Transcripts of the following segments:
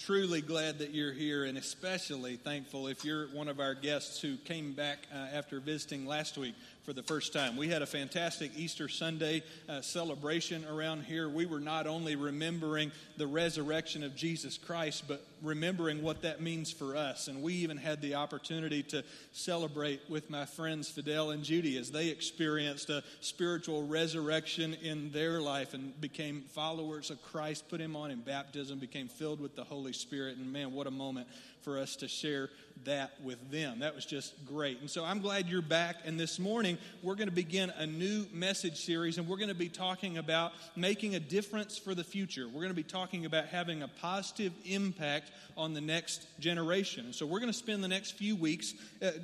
truly glad that you're here, and especially thankful if you're one of our guests who came back after visiting last week for the first time. We had a fantastic Easter Sunday celebration around here. We were not only remembering the resurrection of Jesus Christ, but remembering what that means for us. And we even had the opportunity to celebrate with my friends Fidel and Judy as they experienced a spiritual resurrection in their life and became followers of Christ, put him on in baptism, became filled with the Holy Spirit. And man, what a moment for us to share that with them. That was just great. And so I'm glad you're back. And this morning, we're going to begin a new message series, and we're going to be talking about making a difference for the future. We're going to be talking about having a positive impact on the next generation. So we're going to spend the next few weeks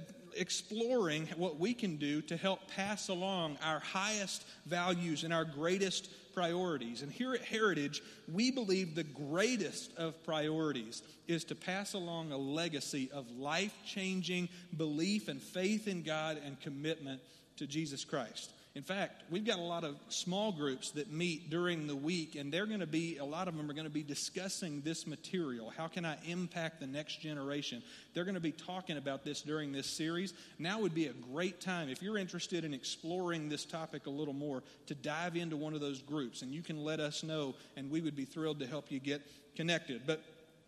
exploring what we can do to help pass along our highest values and our greatest priorities. And here at Heritage, we believe the greatest of priorities is to pass along a legacy of life-changing belief and faith in God and commitment to Jesus Christ. In fact, we've got a lot of small groups that meet during the week, and a lot of them are going to be discussing this material. How can I impact the next generation? They're going to be talking about this during this series. Now would be a great time, if you're interested in exploring this topic a little more, to dive into one of those groups, and you can let us know, and we would be thrilled to help you get connected. But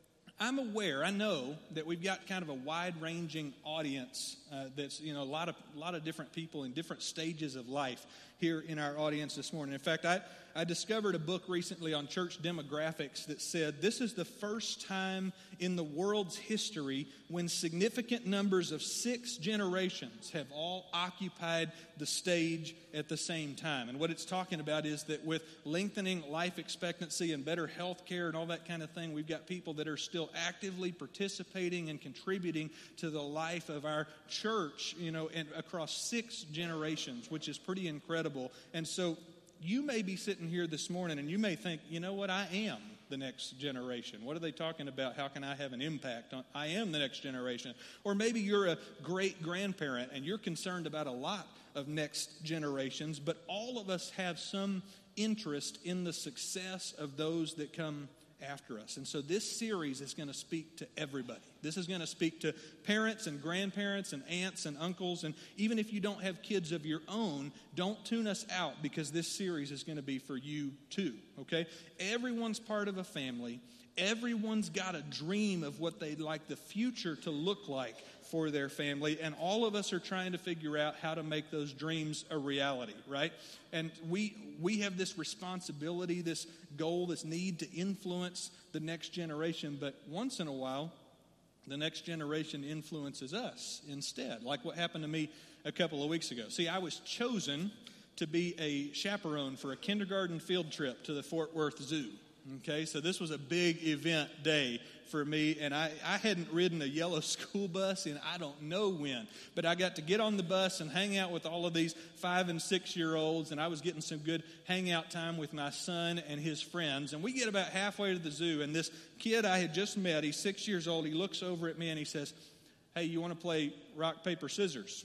I know that we've got kind of a wide-ranging audience that's, a lot of different people in different stages of life here in our audience this morning. In fact, I discovered a book recently on church demographics that said this is the first time in the world's history when significant numbers of 6 generations have all occupied the stage at the same time. And what it's talking about is that with lengthening life expectancy and better health care and all that kind of thing, we've got people that are still actively participating and contributing to the life of our church, and across 6 generations, which is pretty incredible. And so you may be sitting here this morning and you may think, you know what, I am the next generation. What are they talking about? How can I have an impact on? I am the next generation. Or maybe you're a great-grandparent and you're concerned about a lot of next generations, but all of us have some interest in the success of those that come after us. And so this series is going to speak to everybody. This is going to speak to parents and grandparents and aunts and uncles. And even if you don't have kids of your own, don't tune us out, because this series is going to be for you too, okay? Everyone's part of a family. Everyone's got a dream of what they'd like the future to look like for their family, and all of us are trying to figure out how to make those dreams a reality, right? And we have this responsibility, this goal, this need to influence the next generation, but once in a while, the next generation influences us instead, like what happened to me a couple of weeks ago. See, I was chosen to be a chaperone for a kindergarten field trip to the Fort Worth Zoo. Okay, so this was a big event day for me, and I hadn't ridden a yellow school bus in I don't know when, but I got to get on the bus and hang out with all of these 5- and 6-year-olds, and I was getting some good hangout time with my son and his friends. And we get about halfway to the zoo, and this kid I had just met, he's 6 years old, he looks over at me and he says, "Hey, you want to play rock, paper, scissors?"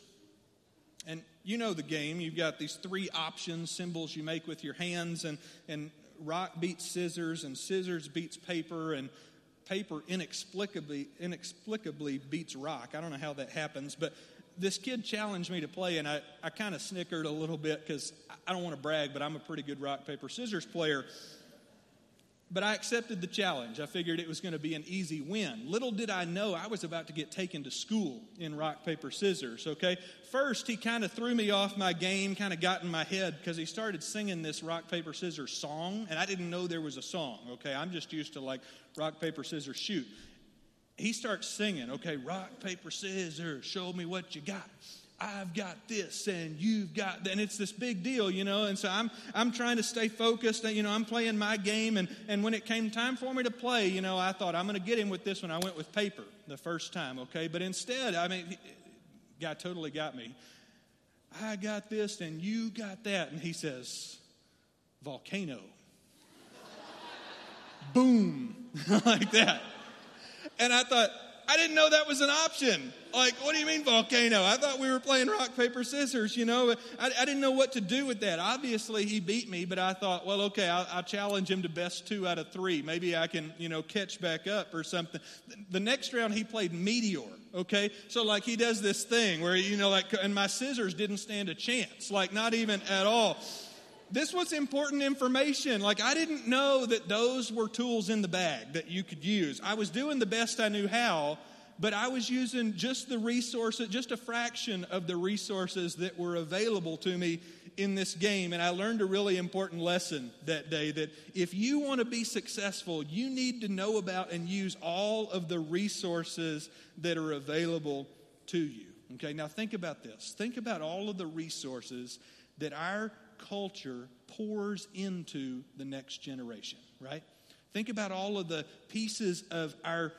And you know the game. You've got these 3 options, symbols you make with your hands, and rock beats scissors, and scissors beats paper, and paper inexplicably beats rock. I don't know how that happens, but this kid challenged me to play, and I kind of snickered a little bit because I don't want to brag, but I'm a pretty good rock, paper, scissors player. But I accepted the challenge. I figured it was going to be an easy win. Little did I know I was about to get taken to school in rock, paper, scissors, okay? First, he kind of threw me off my game, kind of got in my head, because he started singing this rock, paper, scissors song, and I didn't know there was a song, okay? I'm just used to, like, rock, paper, scissors, shoot. He starts singing, okay, rock, paper, scissors, show me what you got. I've got this and you've got that. And it's this big deal, and so I'm trying to stay focused. I'm playing my game, and when it came time for me to play, I thought I'm going to get him with this one. I went with paper the first time, okay? But instead, guy totally got me. I got this and you got that. And he says, volcano. Boom, like that. And I thought, I didn't know that was an option. Like, what do you mean volcano? I thought we were playing rock, paper, scissors, I didn't know what to do with that. Obviously, he beat me, but I thought, well, okay, I'll challenge him to best 2 out of 3. Maybe I can, catch back up or something. The next round, he played meteor, okay? So, like, he does this thing where, and my scissors didn't stand a chance, like, not even at all. This was important information. Like, I didn't know that those were tools in the bag that you could use. I was doing the best I knew how, but I was using just the resources, just a fraction of the resources that were available to me in this game. And I learned a really important lesson that day, that if you want to be successful, you need to know about and use all of the resources that are available to you. Okay, now think about this. Think about all of the resources that our culture pours into the next generation, right? Think about all of the pieces of our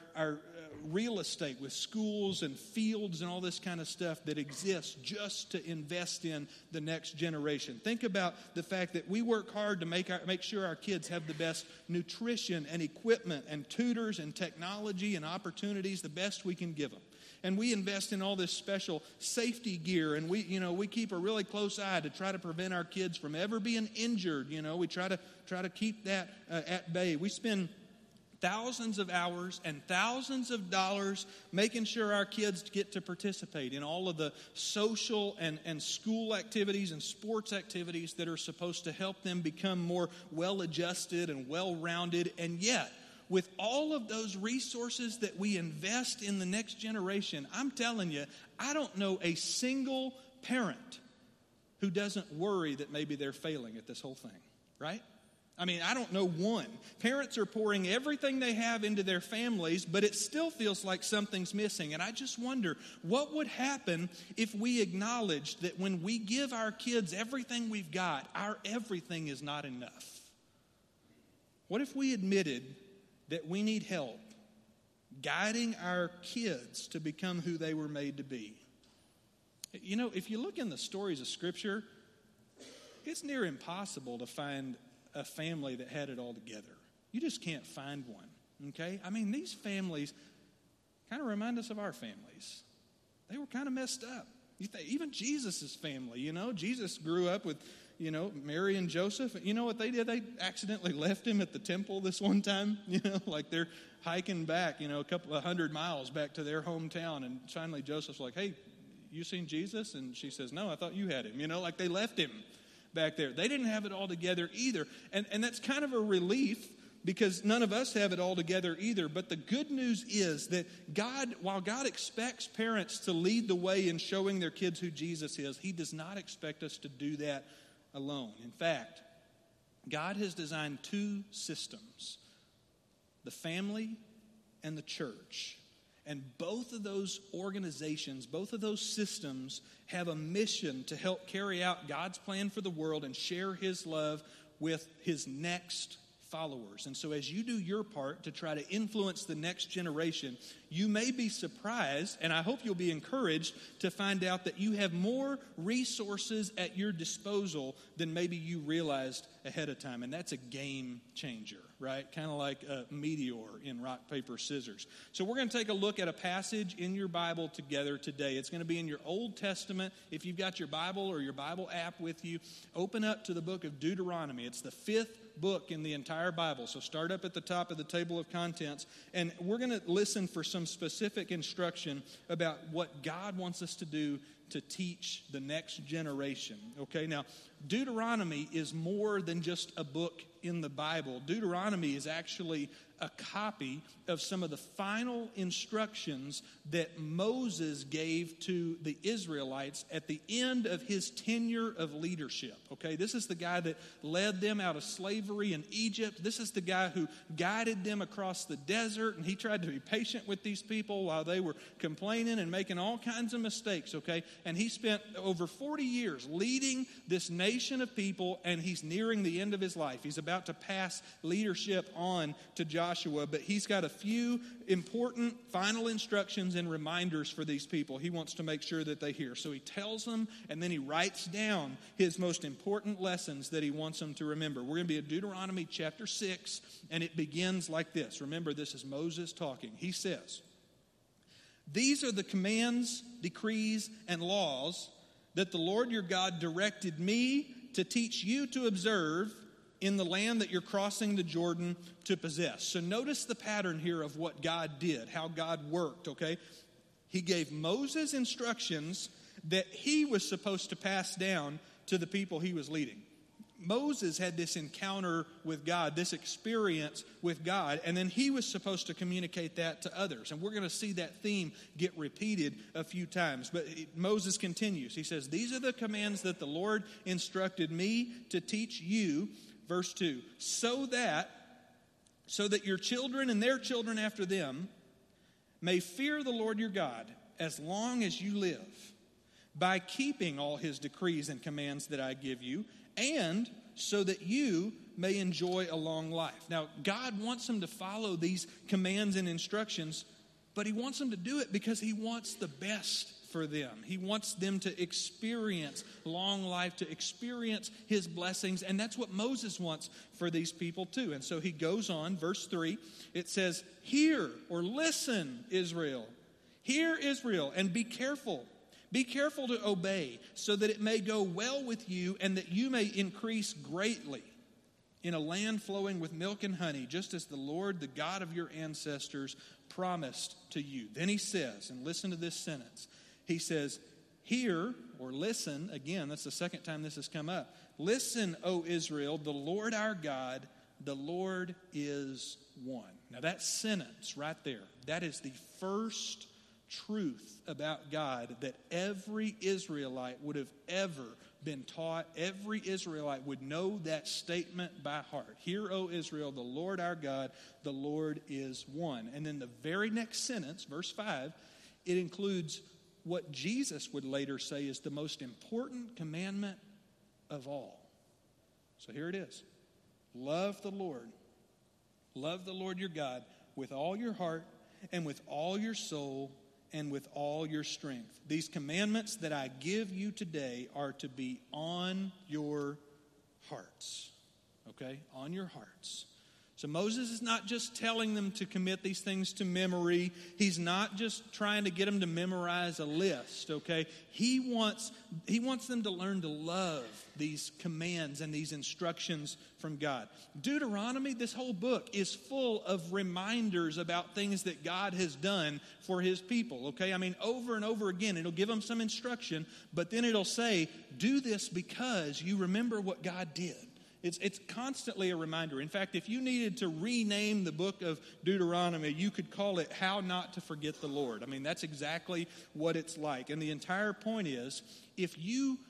real estate with schools and fields and all this kind of stuff that exists just to invest in the next generation. Think about the fact that we work hard to make sure our kids have the best nutrition and equipment and tutors and technology and opportunities, the best we can give them. And we invest in all this special safety gear, and we keep a really close eye to try to prevent our kids from ever being injured. We try to keep that at bay. We spend thousands of hours and thousands of dollars making sure our kids get to participate in all of the social and school activities and sports activities that are supposed to help them become more well-adjusted and well-rounded. And yet, with all of those resources that we invest in the next generation, I'm telling you, I don't know a single parent who doesn't worry that maybe they're failing at this whole thing, right? I mean, I don't know one. Parents are pouring everything they have into their families, but it still feels like something's missing. And I just wonder, what would happen if we acknowledged that when we give our kids everything we've got, our everything is not enough? What if we admitted that we need help guiding our kids to become who they were made to be? If you look in the stories of Scripture, it's near impossible to find a family that had it all together. You just can't find one, okay? I mean, these families kind of remind us of our families. They were kind of messed up. Even Jesus' family, Jesus grew up with Mary and Joseph. You know what they did? They accidentally left him at the temple this one time, like they're hiking back, a couple of 100 miles back to their hometown. And finally Joseph's like, hey, you seen Jesus? And she says, no, I thought you had him. Like they left him back there. They didn't have it all together either. And that's kind of a relief, because none of us have it all together either. But the good news is that while God expects parents to lead the way in showing their kids who Jesus is, He does not expect us to do that alone. In fact, God has designed 2 systems, the family and the church. And both of those organizations, both of those systems have a mission to help carry out God's plan for the world and share His love with His next followers. And so as you do your part to try to influence the next generation, you may be surprised, and I hope you'll be encouraged to find out that you have more resources at your disposal than maybe you realized ahead of time. And that's a game changer, right? Kind of like a meteor in rock, paper, scissors. So we're going to take a look at a passage in your Bible together today. It's going to be in your Old Testament. If you've got your Bible or your Bible app with you, open up to the book of Deuteronomy. It's the 5th book in the entire Bible. So start up at the top of the table of contents, and we're going to listen for some specific instruction about what God wants us to do to teach the next generation. Okay, now Deuteronomy is more than just a book in the Bible. Deuteronomy is actually a copy of some of the final instructions that Moses gave to the Israelites at the end of his tenure of leadership. Okay, this is the guy that led them out of slavery in Egypt. This is the guy who guided them across the desert, and he tried to be patient with these people while they were complaining and making all kinds of mistakes, okay? And he spent over 40 years leading this nation of people, and he's nearing the end of his life. He's about to pass leadership on to Joshua, but he's got a few important final instructions and reminders for these people he wants to make sure that they hear. So he tells them, and then he writes down his most important lessons that he wants them to remember. We're going to be at Deuteronomy chapter 6, and it begins like this. Remember, this is Moses talking. He says, These are the commands, decrees, and laws that the Lord your God directed me to teach you to observe in the land that you're crossing the Jordan to possess. So notice the pattern here of what God did, how God worked, okay? He gave Moses instructions that he was supposed to pass down to the people he was leading. Moses had this encounter with God, this experience with God, and then he was supposed to communicate that to others. And we're going to see that theme get repeated a few times. But Moses continues. He says, these are the commands that the Lord instructed me to teach you, verse 2, so that your children and their children after them may fear the Lord your God as long as you live, by keeping all his decrees and commands that I give you, and so that you may enjoy a long life. Now, God wants them to follow these commands and instructions, but he wants them to do it because he wants the best for them. He wants them to experience long life, to experience his blessings, and that's what Moses wants for these people too. And so he goes on, verse 3, it says, hear or listen, Israel. Hear, Israel, and be careful. Be careful to obey, so that it may go well with you and that you may increase greatly in a land flowing with milk and honey, just as the Lord, the God of your ancestors, promised to you. Then he says, and listen to this sentence, he says, hear or listen, again, that's the second time this has come up. Listen, O Israel, the Lord our God, the Lord is one. Now that sentence right there, that is the first truth about God that every Israelite would have ever been taught. Every Israelite would know that statement by heart. Hear, O Israel, the Lord our God, the Lord is one. And then the very next sentence, verse 5, it includes what Jesus would later say is the most important commandment of all. So here it is. Love the Lord. Love the Lord your God with all your heart and with all your soul and with all your strength. These commandments that I give you today are to be on your hearts. Okay? On your hearts. So Moses is not just telling them to commit these things to memory. He's not just trying to get them to memorize a list, okay? He wants them to learn to love these commands and these instructions from God. Deuteronomy, this whole book, is full of reminders about things that God has done for his people, okay? I mean, over and over again, it'll give them some instruction, but then it'll say, do this because you remember what God did. It's constantly a reminder. In fact, if you needed to rename the book of Deuteronomy, you could call it How Not to Forget the Lord. I mean, that's exactly what it's like. And the entire point is, if you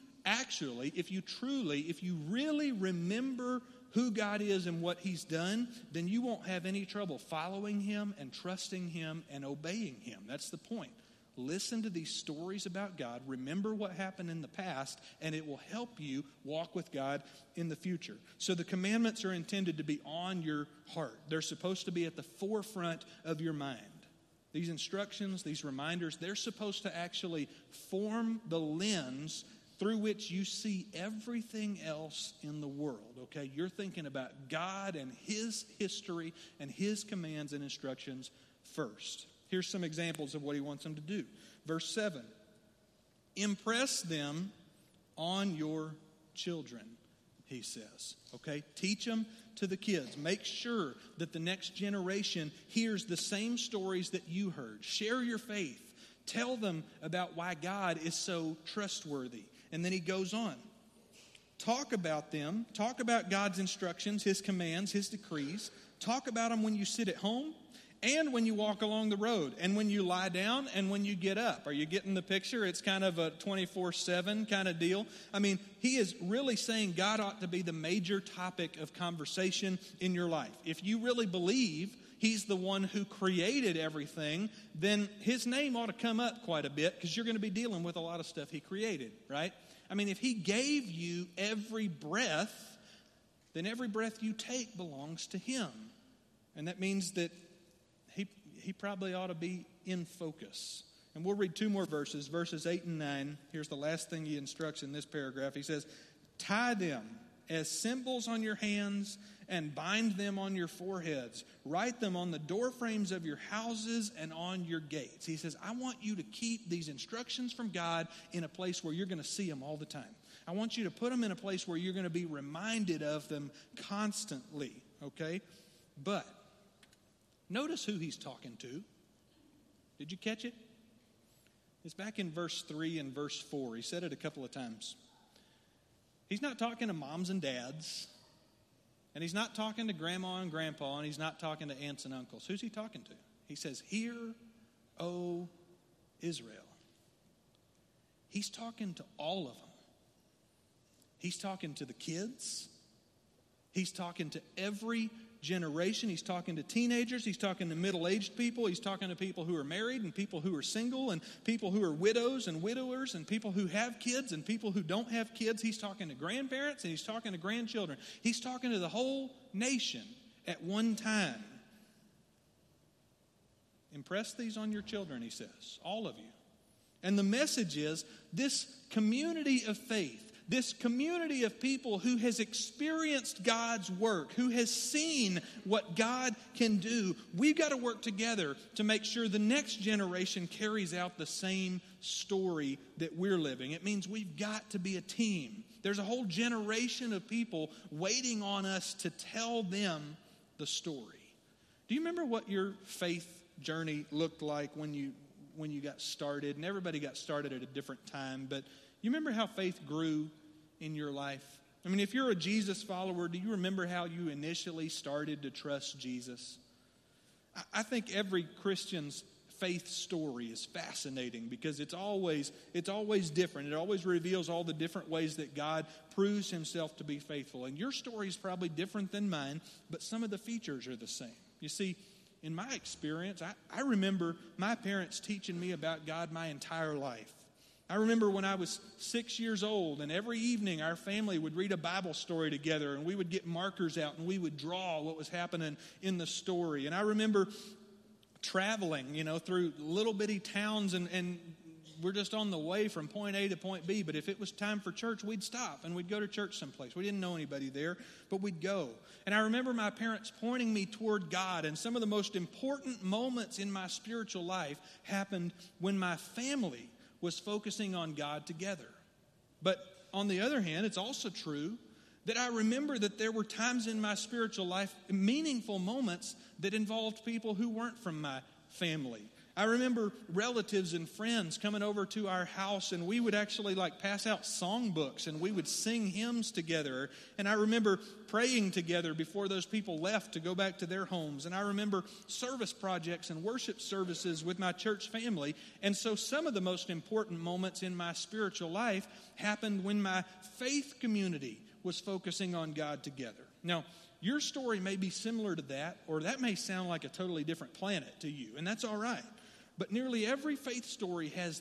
really remember who God is and what he's done, then you won't have any trouble following him and trusting him and obeying him. That's the point. Listen to these stories about God. Remember what happened in the past, and it will help you walk with God in the future. So the commandments are intended to be on your heart. They're supposed to be at the forefront of your mind. These instructions, these reminders, they're supposed to actually form the lens through which you see everything else in the world, okay? You're thinking about God and his history and his commands and instructions first. Here's some examples of what he wants them to do. Verse 7, impress them on your children, he says. Okay, teach them to the kids. Make sure that the next generation hears the same stories that you heard. Share your faith. Tell them about why God is so trustworthy. And then he goes on. Talk about them. Talk about God's instructions, his commands, his decrees. Talk about them when you sit at home and when you walk along the road, and when you lie down, and when you get up. Are you getting the picture? It's kind of a 24/7 kind of deal. I mean, he is really saying God ought to be the major topic of conversation in your life. If you really believe he's the one who created everything, then his name ought to come up quite a bit, because you're going to be dealing with a lot of stuff he created, right? I mean, if he gave you every breath, then every breath you take belongs to him. And that means that he probably ought to be in focus. And we'll read two more verses, verses 8 and 9. Here's the last thing he instructs in this paragraph. He says, tie them as symbols on your hands and bind them on your foreheads. Write them on the doorframes of your houses and on your gates. He says, I want you to keep these instructions from God in a place where you're going to see them all the time. I want you to put them in a place where you're going to be reminded of them constantly, okay? But notice who he's talking to. Did you catch it? It's back in verse 3 and verse 4. He said it a couple of times. He's not talking to moms and dads. And he's not talking to grandma and grandpa. And he's not talking to aunts and uncles. Who's he talking to? He says, Hear, O Israel. He's talking to all of them. He's talking to the kids. He's talking to every generation. He's talking to teenagers. He's talking to middle-aged people. He's talking to people who are married and people who are single and people who are widows and widowers and people who have kids and people who don't have kids. He's talking to grandparents and he's talking to grandchildren. He's talking to the whole nation at one time. Impress these on your children, he says, all of you. And the message is this community of faith, this community of people who has experienced God's work, who has seen what God can do, we've got to work together to make sure the next generation carries out the same story that we're living. It means we've got to be a team. There's a whole generation of people waiting on us to tell them the story. Do you remember what your faith journey looked like when you got started? And everybody got started at a different time, but you remember how faith grew in your life? I mean, if you're a Jesus follower, do you remember how you initially started to trust Jesus? I think every Christian's faith story is fascinating because it's always different. It always reveals all the different ways that God proves himself to be faithful. And your story is probably different than mine, but some of the features are the same. You see, in my experience, I remember my parents teaching me about God my entire life. I remember when I was 6 years old, and every evening our family would read a Bible story together, and we would get markers out, and we would draw what was happening in the story. And I remember traveling, through little bitty towns, and we're just on the way from point A to point B. But if it was time for church, we'd stop, and we'd go to church someplace. We didn't know anybody there, but we'd go. And I remember my parents pointing me toward God, and some of the most important moments in my spiritual life happened when my family was focusing on God together. But on the other hand, it's also true that I remember that there were times in my spiritual life, meaningful moments that involved people who weren't from my family. I remember relatives and friends coming over to our house, and we would actually pass out songbooks, and we would sing hymns together. And I remember praying together before those people left to go back to their homes. And I remember service projects and worship services with my church family. And so some of the most important moments in my spiritual life happened when my faith community was focusing on God together. Now, your story may be similar to that, or that may sound like a totally different planet to you, and that's all right. But nearly every faith story has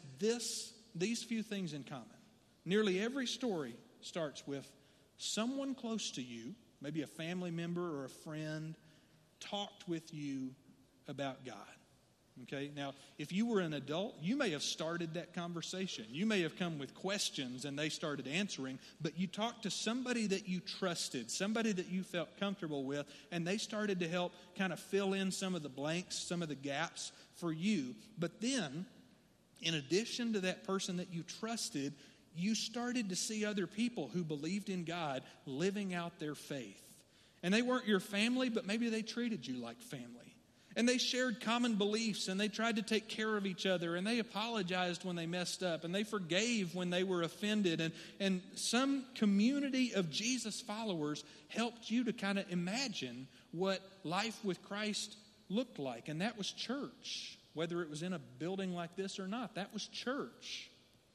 these few things in common. Nearly every story starts with someone close to you, maybe a family member or a friend, talked with you about God. Okay, now, if you were an adult, you may have started that conversation. You may have come with questions and they started answering, but you talked to somebody that you trusted, somebody that you felt comfortable with, and they started to help kind of fill in some of the blanks, some of the gaps for you. But then, in addition to that person that you trusted, you started to see other people who believed in God living out their faith. And they weren't your family, but maybe they treated you like family. And they shared common beliefs, and they tried to take care of each other, and they apologized when they messed up, and they forgave when they were offended. And some community of Jesus followers helped you to kind of imagine what life with Christ looked like. And that was church, whether it was in a building like this or not. That was church.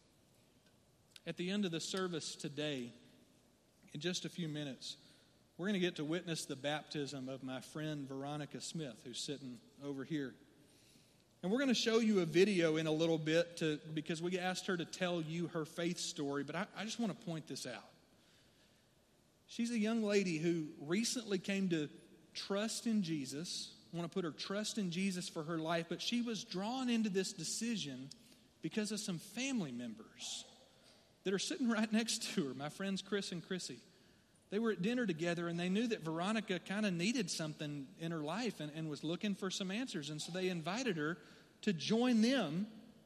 At the end of the service today, in just a few minutes, we're going to get to witness the baptism of my friend Veronica Smith, who's sitting over here. And we're going to show you a video in a little bit because we asked her to tell you her faith story, but I just want to point this out. She's a young lady who recently came to trust in Jesus, want to put her trust in Jesus for her life, but she was drawn into this decision because of some family members that are sitting right next to her, my friends Chris and Chrissy. They were at dinner together, and they knew that Veronica kind of needed something in her life and was looking for some answers. And so they invited her to join them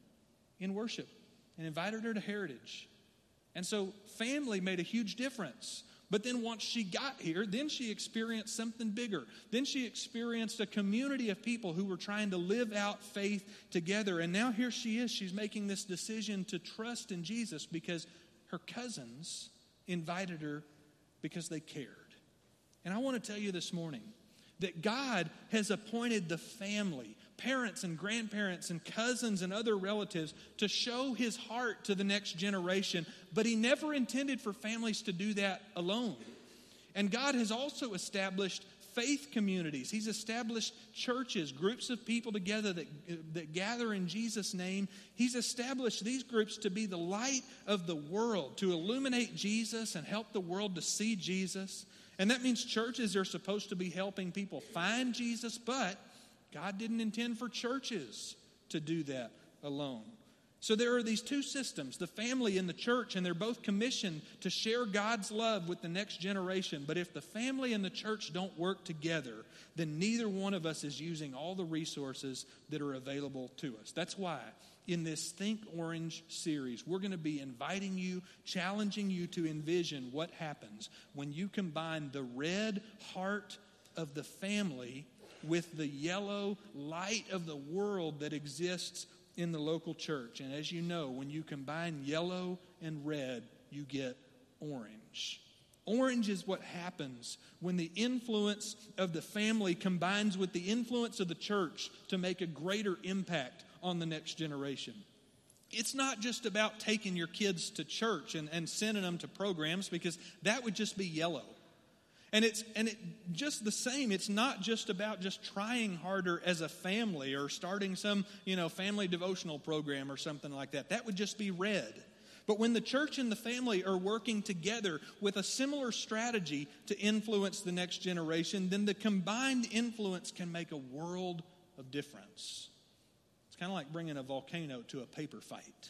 in worship and invited her to Heritage. And so family made a huge difference. But then once she got here, then she experienced something bigger. Then she experienced a community of people who were trying to live out faith together. And now here she is. She's making this decision to trust in Jesus because her cousins invited her because they cared. And I want to tell you this morning that God has appointed the family, parents and grandparents and cousins and other relatives to show his heart to the next generation, but he never intended for families to do that alone. And God has also established faith communities. He's established churches, groups of people together that gather in Jesus' name. He's established these groups to be the light of the world, to illuminate Jesus and help the world to see Jesus. And that means churches are supposed to be helping people find Jesus, but God didn't intend for churches to do that alone. So there are these two systems, the family and the church, and they're both commissioned to share God's love with the next generation. But if the family and the church don't work together, then neither one of us is using all the resources that are available to us. That's why in this Think Orange series, we're going to be inviting you, challenging you to envision what happens when you combine the red heart of the family with the yellow light of the world that exists in the local church. And as you know, when you combine yellow and red, you get orange. Orange is what happens when the influence of the family combines with the influence of the church to make a greater impact on the next generation. It's not just about taking your kids to church and sending them to programs, because that would just be yellow. And it just the same. It's not just about just trying harder as a family or starting some, family devotional program or something like that. That would just be red. But when the church and the family are working together with a similar strategy to influence the next generation, then the combined influence can make a world of difference. It's kind of like bringing a volcano to a paper fight.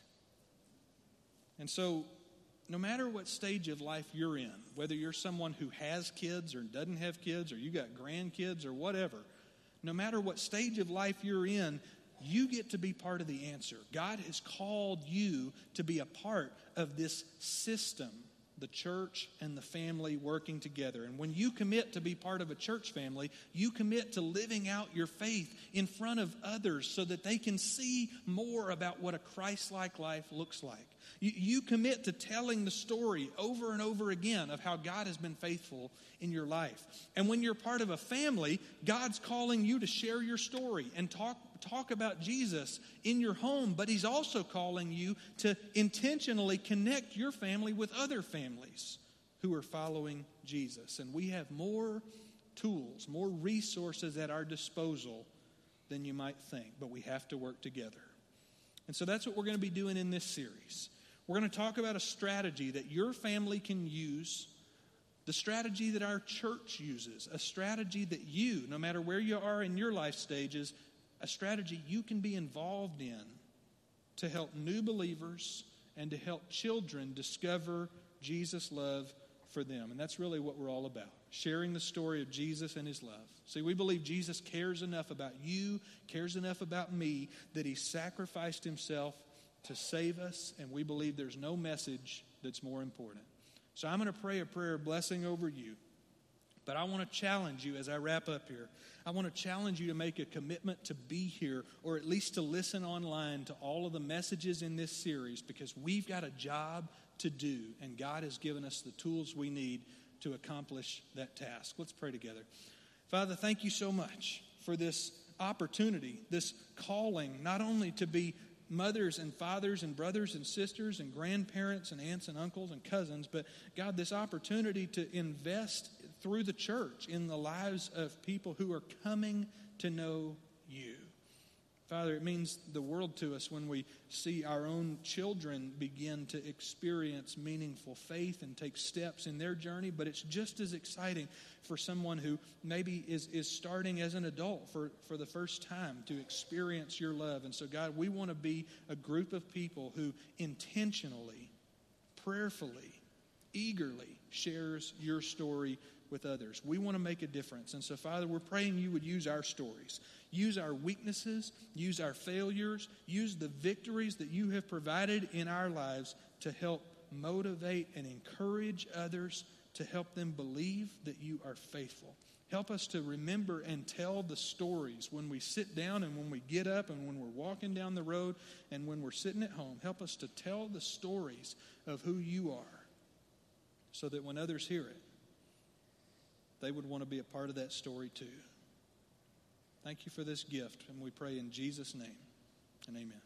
And so, no matter what stage of life you're in, whether you're someone who has kids or doesn't have kids, or you got grandkids or whatever, no matter what stage of life you're in, you get to be part of the answer. God has called you to be a part of this system, the church and the family working together. And when you commit to be part of a church family, you commit to living out your faith in front of others so that they can see more about what a Christ-like life looks like. You commit to telling the story over and over again of how God has been faithful in your life. And when you're part of a family, God's calling you to share your story and talk about Jesus in your home, but he's also calling you to intentionally connect your family with other families who are following Jesus. And we have more tools, more resources at our disposal than you might think, but we have to work together. And so that's what we're going to be doing in this series. We're going to talk about a strategy that your family can use, the strategy that our church uses, a strategy that you, no matter where you are in your life stages, a strategy you can be involved in to help new believers and to help children discover Jesus' love for them. And that's really what we're all about, sharing the story of Jesus and his love. See, we believe Jesus cares enough about you, cares enough about me, that he sacrificed himself to save us, and we believe there's no message that's more important. So I'm going to pray a prayer of blessing over you. But I want to challenge you as I wrap up here. I want to challenge you to make a commitment to be here, or at least to listen online to all of the messages in this series, because we've got a job to do, and God has given us the tools we need to accomplish that task. Let's pray together. Father, thank you so much for this opportunity, this calling, not only to be mothers and fathers and brothers and sisters and grandparents and aunts and uncles and cousins, but God, this opportunity to invest through the church in the lives of people who are coming to know you. Father, it means the world to us when we see our own children begin to experience meaningful faith and take steps in their journey, but it's just as exciting for someone who maybe is starting as an adult for the first time to experience your love. And so, God, we want to be a group of people who intentionally, prayerfully, eagerly shares your story with others. We want to make a difference. And so, Father, we're praying you would use our stories. Use our weaknesses, use our failures, use the victories that you have provided in our lives to help motivate and encourage others, to help them believe that you are faithful. Help us to remember and tell the stories when we sit down and when we get up and when we're walking down the road and when we're sitting at home. Help us to tell the stories of who you are so that when others hear it, they would want to be a part of that story too. Thank you for this gift, and we pray in Jesus' name, and amen.